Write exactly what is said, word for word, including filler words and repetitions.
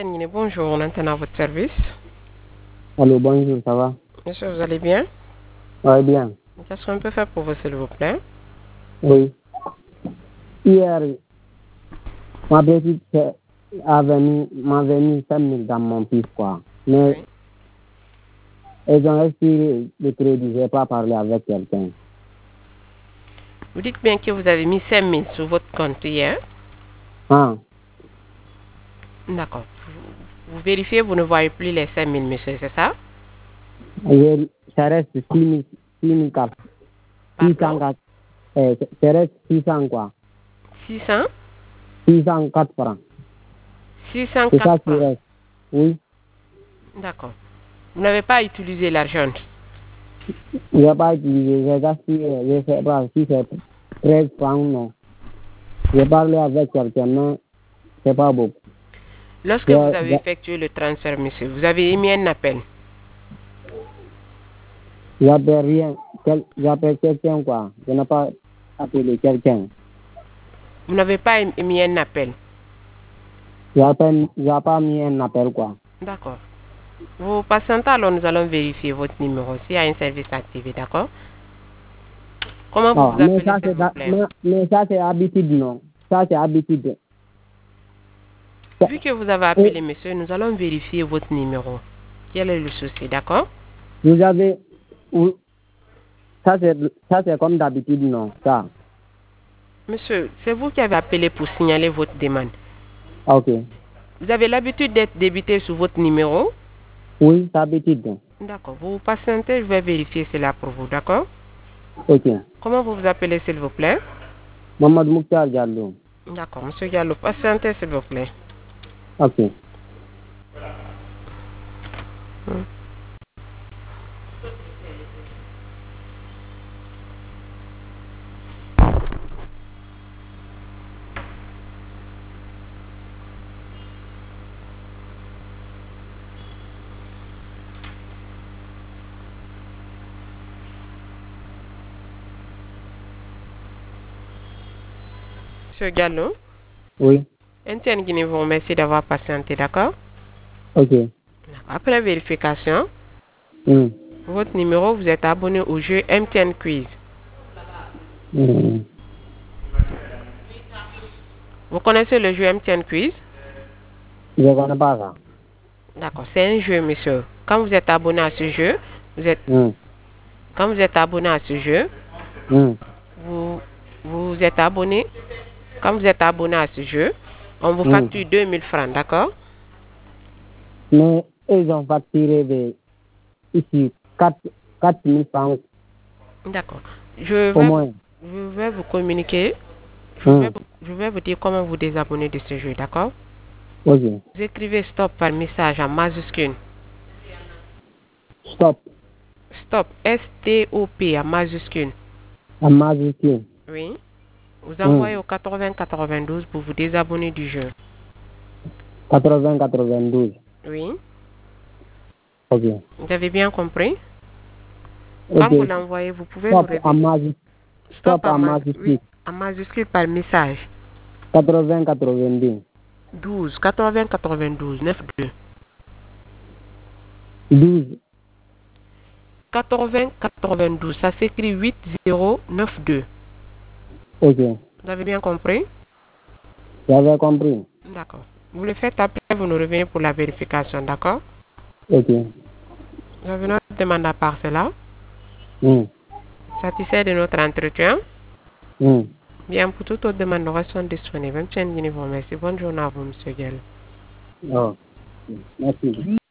Bonjour, on entend à votre service. Allô, bonjour, ça va? Monsieur, vous allez bien? Oui, bien. Qu'est-ce qu'on peut faire pour vous, s'il vous plaît? Oui. Hier, ma petite sœur avait mis, m'avait mis cinq mille dans mon fils, quoi. Mais Oui. elles ont expiré le crédit, je n'ai pas parlé avec quelqu'un. Vous dites bien que vous avez mis cinq mille sur votre compte hier. Ah, D'accord. Vous, vous vérifiez, vous ne voyez plus les cinq mille, monsieur, c'est ça? je- ça reste six mille, six mille quatre, six cent Pardon? quatre, euh, ça reste six cents, quoi. six cents? six cent quatre francs. C'est ça six cent quatre qui francs. reste. Oui. D'accord. Vous n'avez pas utilisé l'argent. Je n'ai pas utilisé, j'ai gaspillé, je ne sais pas si c'est treize francs ou non. J'ai parlé avec quelqu'un, mais c'est pas beaucoup. Lorsque vous J'ai- avez j'ai- effectué le transfert, monsieur, vous avez émis un appel. J'appelle rien. Quel- J'appelle quelqu'un, quoi. Je n'ai pas appelé quelqu'un. Vous n'avez pas émis un appel. J'appelle, j'ai pas mis un appel, quoi. D'accord. Vous patientez, alors nous allons vérifier votre numéro s'il y a un service activé, d'accord? Comment vous Non, vous mais appelez, ça, s'il c'est, vous da- plaît? mais, mais ça, c'est habitude, non. Ça, c'est habitude. Ça- Vu que vous avez et appelé, monsieur, nous allons vérifier votre numéro. Quel est le souci, d'accord? Vous avez, vous- ça, c'est, ça, c'est comme d'habitude, non. Ça. Monsieur, c'est vous qui avez appelé pour signaler votre demande. Ah, ok. Vous avez l'habitude d'être débité sur votre numéro? Oui, c'est habitude. D'accord. Vous patientez, je vais vérifier cela pour vous, d'accord? Ok. Comment vous vous appelez, s'il vous plaît? Mohamed Mouktar Diallo. D'accord, monsieur Gallo, patientez, s'il vous plaît. Ok. Hmm. Monsieur Gallo, Oui. Etienne Guinée vous remercie d'avoir patienté, d'accord? Ok. Après vérification, Hmm. votre numéro, vous êtes abonné au jeu M T N Quiz. Hmm. Vous connaissez le jeu M T N Quiz? Je ne connais pas ça. D'accord, c'est un jeu, monsieur. Quand vous êtes abonné à ce jeu, vous êtes, Hmm. quand vous êtes abonné à ce jeu, Hmm. vous, vous êtes abonné, quand vous êtes abonné à ce jeu, on vous Hmm. facture deux mille francs, d'accord? Mais ils ont facturé de, ici quatre mille francs D'accord. Je au vais vous, moins. je vais vous communiquer, je vais, Hmm. vous- je vais vous dire comment vous désabonner de ce jeu, d'accord? Ok. Vous écrivez stop par message en majuscule. Stop. Stop, S T O P en majuscule. À majuscule. Oui. Vous Hmm. envoyez au quatre-vingts quatre-vingt-douze pour vous désabonner du jeu. quatre-vingts quatre-vingt-douze. Oui. Ok. Vous avez bien compris? Quand vous Ok. l'envoyez, vous pouvez nous Stop à révéler. majuscule. Stop Stop en, à ma- oui, majuscule. en majuscule par message. quatre-vingts quatre-vingt-deux. douze, quatre-vingts quatre-vingt-douze, neuf-deux. douze. quatre-vingts quatre-vingt-douze, ça s'écrit huit zéro neuf deux. Ok. Vous avez bien compris? J'avais compris. D'accord. Vous le faites après, vous nous revenez pour la vérification, d'accord? Ok. Vous avez notre demande à part cela. Hmm. Satisfait de notre entretien? Hmm. Bien, pour toute autre demande, nous restons disponibles. Merci. Bonne journée à vous, monsieur Gell. Oh. Merci.